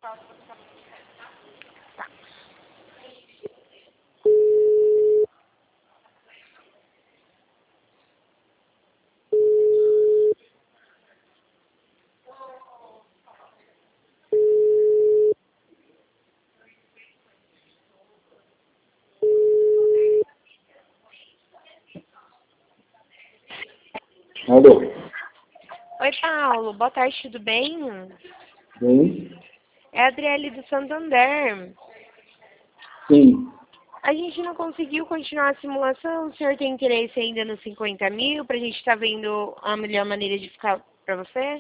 Alô? Oi, Paulo. Boa tarde, tudo bem? Bem? É a Adriele do Santander. Sim. A gente não conseguiu continuar a simulação. O senhor tem interesse ainda nos 50 mil para a gente estar vendo a melhor maneira de ficar para você?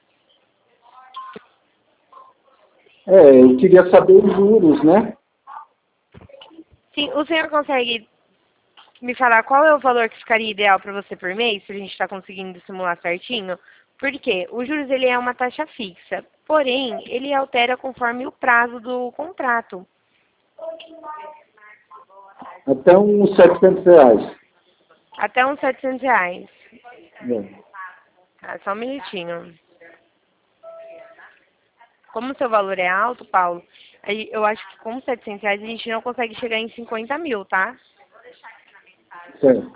Eu queria saber os juros, né? Sim, o senhor consegue me falar qual é o valor que ficaria ideal para você por mês, se a gente está conseguindo simular certinho? Porque o juros ele é uma taxa fixa, porém ele altera conforme o prazo do contrato. Até uns R$ 700. Até uns R$ 700. É. Tá, só um minutinho. Como o seu valor é alto, Paulo, eu acho que com R$ 700 a gente não consegue chegar em 50 mil, tá? Certo.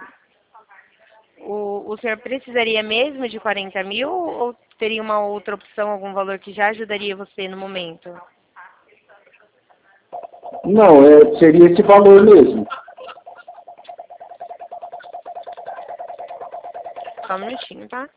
O senhor precisaria mesmo de 40 mil ou teria uma outra opção, algum valor que já ajudaria você no momento? Não, seria esse valor mesmo. Só um minutinho, tá?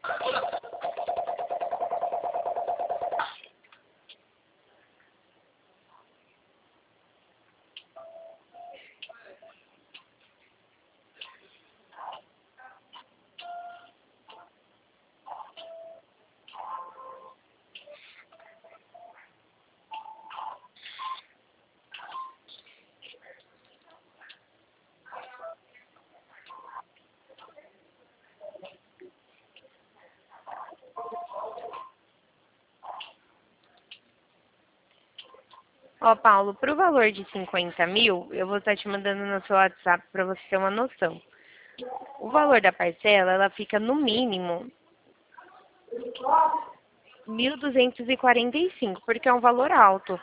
Ó, Paulo, para o valor de 50 mil, eu vou estar te mandando no seu WhatsApp para você ter uma noção. O valor da parcela, ela fica no mínimo 1.245, porque é um valor alto.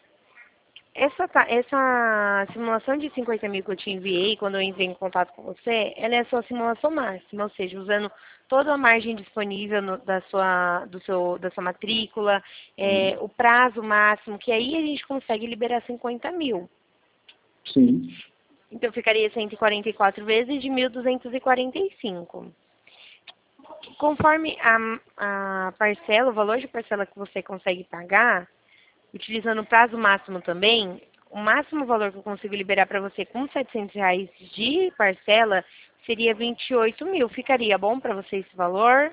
Essa simulação de 50 mil que eu te enviei, quando eu entrei em contato com você, ela é a sua simulação máxima, ou seja, usando toda a margem disponível da sua matrícula, o prazo máximo, que aí a gente consegue liberar 50 mil. Sim. Então ficaria 144 vezes de 1.245. Conforme a parcela, o valor de parcela que você consegue pagar, utilizando o prazo máximo também, o máximo valor que eu consigo liberar para você com R$ 700 de parcela seria 28 mil. Ficaria bom para você esse valor?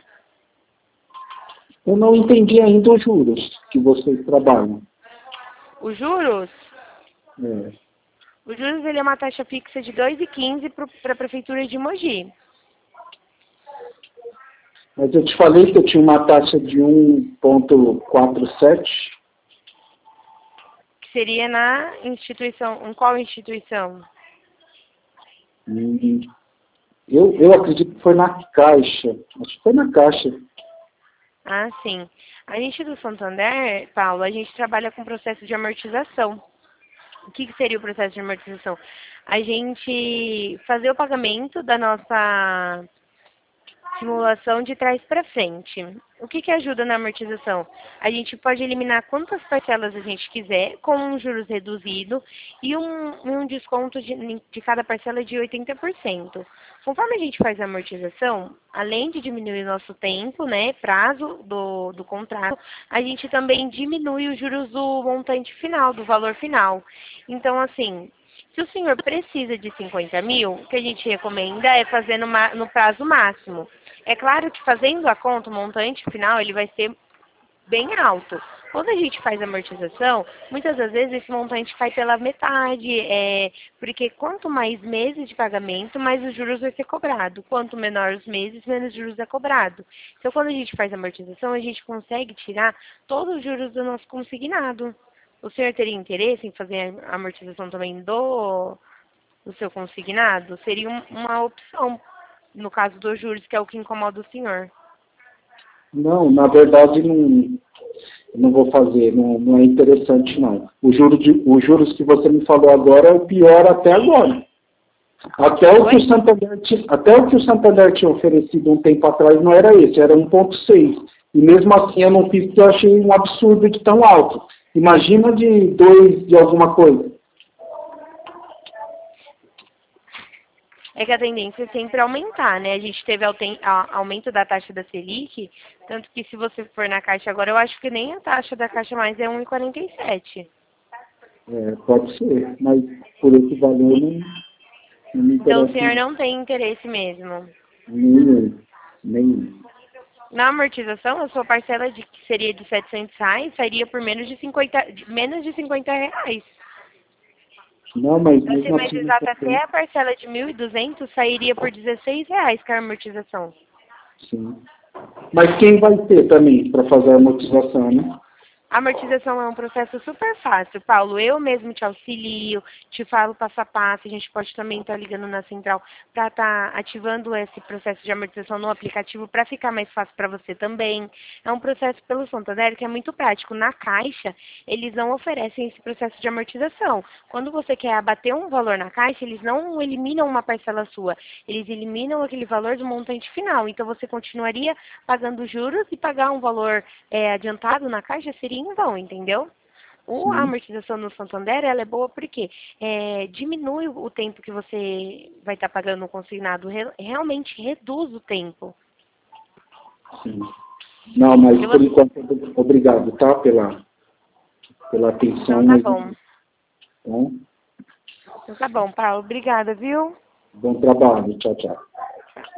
Eu não entendi ainda os juros que vocês trabalham. Os juros? É. Os juros ele é uma taxa fixa de 2,15 para a Prefeitura de Mogi. Mas eu te falei que eu tinha uma taxa de 1,47. Que seria na instituição. Em qual instituição? Eu acredito que foi na Caixa. Acho que foi na Caixa. Ah, sim. A gente do Santander, Paulo, a gente trabalha com processo de amortização. O que seria o processo de amortização? A gente fazer o pagamento da nossa simulação de trás para frente. O que ajuda na amortização? A gente pode eliminar quantas parcelas a gente quiser, com um juros reduzido e um desconto de cada parcela de 80%. Conforme a gente faz a amortização, além de diminuir nosso tempo, né, prazo do contrato, a gente também diminui os juros do montante final, do valor final. Então, assim, se o senhor precisa de 50 mil, o que a gente recomenda é fazer no prazo máximo. É claro que fazendo a conta, o montante final, ele vai ser bem alto. Quando a gente faz amortização, muitas das vezes esse montante cai pela metade, porque quanto mais meses de pagamento, mais os juros vai ser cobrado. Quanto menor os meses, menos juros é cobrado. Então, quando a gente faz amortização, a gente consegue tirar todos os juros do nosso consignado. O senhor teria interesse em fazer a amortização também do seu consignado? Seria uma opção, no caso dos juros, que é o que incomoda o senhor. Não, na verdade não vou fazer, não é interessante não. Os juros que você me falou agora é o pior até agora. Até o que o Santander tinha oferecido um tempo atrás não era esse, era 1,6. E mesmo assim eu não fiz porque eu achei um absurdo de tão alto. Imagina de 2 de alguma coisa. É que a tendência é sempre aumentar, né? A gente teve aumento da taxa da Selic, tanto que se você for na Caixa agora, eu acho que nem a taxa da Caixa mais é 1,47. Pode ser, mas por esse valor não me Então o interessa senhor não tem interesse mesmo. nenhum. Na amortização, a sua parcela que seria de R$ 700 sairia por menos de 50 reais. Não, mas Para ser mesmo mais assim não exato, até compensa. a parcela de 1.200 sairia por R$ 16 que é a amortização. Sim. Mas quem vai ter também para fazer a amortização, né? A amortização é um processo super fácil, Paulo. Eu mesmo te auxilio, te falo passo a passo. A gente pode também estar ligando na central para estar ativando esse processo de amortização no aplicativo para ficar mais fácil para você também. É um processo pelo Santander que é muito prático. Na Caixa, eles não oferecem esse processo de amortização. Quando você quer abater um valor na Caixa, eles não eliminam uma parcela sua. Eles eliminam aquele valor do montante final. Então, você continuaria pagando juros e pagar um valor adiantado na Caixa seria em vão, entendeu? A Sim, amortização no Santander, ela é boa porque diminui o tempo que você vai estar pagando o consignado, realmente reduz o tempo. sim. Não, mas E por você- enquanto, obrigado, tá? Pela atenção, Então tá mas bom. bom, Então tá bom, Paulo. Obrigada, viu? bom trabalho. Tchau, tchau.